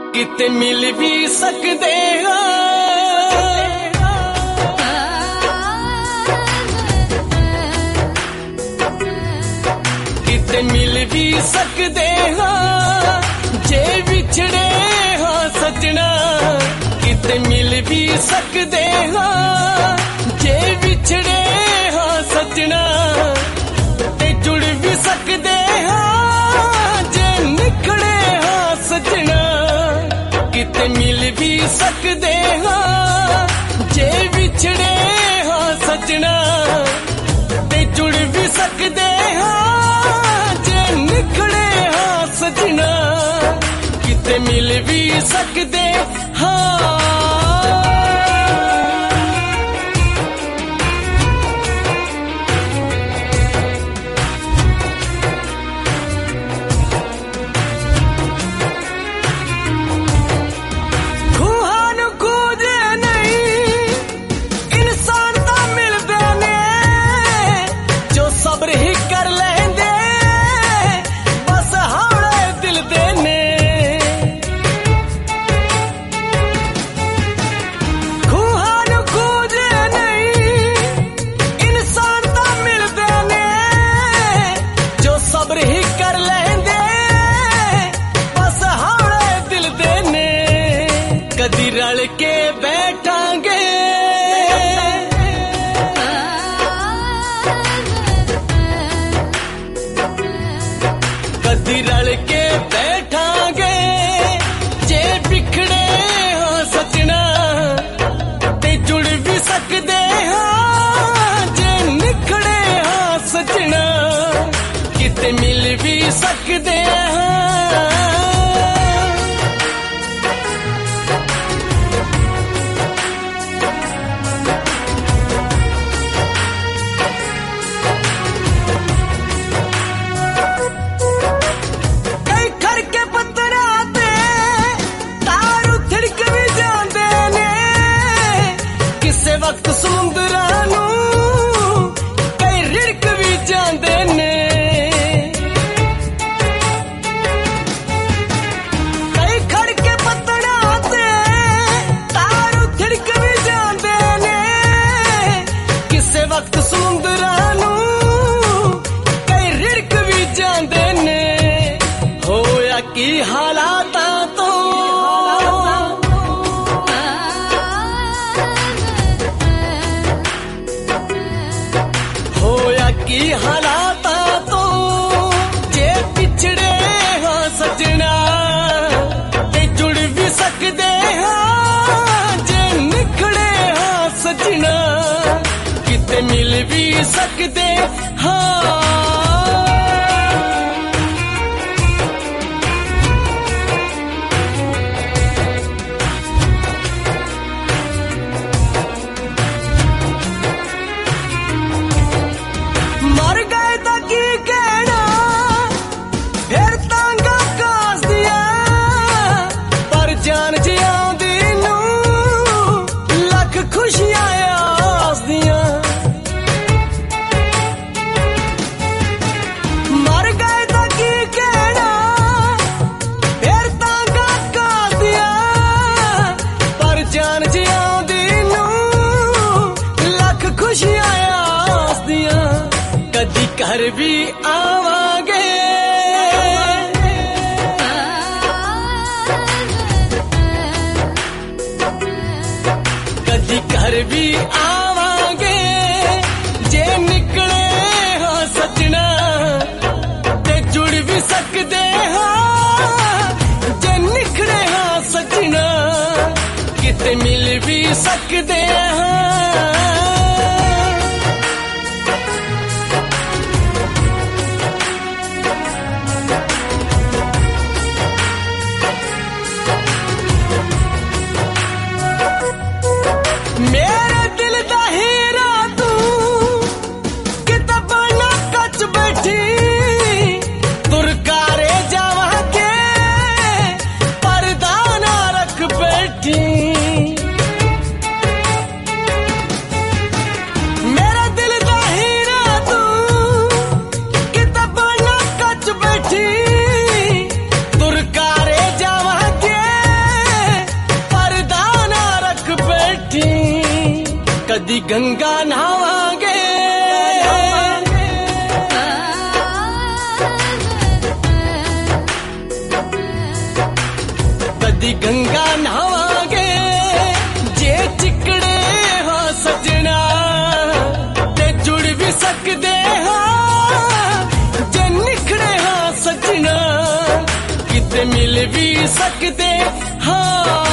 किते मिल भी सकते किते मिल भी सकते जे विछड़े हाँ सजना किते मिल भी सकते जे विछड़े हाँ सजना ते जुड़ भी सकते जे निखड़े हाँ सजना किते मिल भी सकते जे विछड़े हाँ सजना ते जुड़ भी सकते जे निखड़े हाँ सजना किते मिल भी सकते हाँ कदी रल के बैठांगे कदी रल के बैठांगे जे बिखड़े हो सजना ते जुड़ भी सकते हाँ जे निखड़े हाँ सजना किते मिल भी सकते हाँ वक्त समुंदरां नूं कई रिड़क भी जांदे ने कई खड़ के पत्तड़ां ते तार थिड़क भी जांदे ने किसे वक्त समुंदरां नूं कई रिड़क भी जांदे ने होया की हालातां तो की हालाता तो जे पिछड़े हाँ सजना ते जुड़ भी सकते हाँ जे निखड़े हाँ सजना किते मिल भी सकते हाँ कदी घर भी आवांगे कदी घर भी आवांगे जे निकले हाँ सजना ते जुड़ भी सकते हाँ जे निखड़े हाँ सजना किते मिल भी सकते हाँ मेरे दिल दा हीरा तू किताबां ना कच बैठी तुरकारे जावा के पर्दा ना रख बैठी गंगा नहावांगे कदी गंगा नहावांगे जे चिकड़े हो सजना ते जुड़ भी सकदे हाँ जे निखड़े हाँ सजना किते मिल भी सकदे हाँ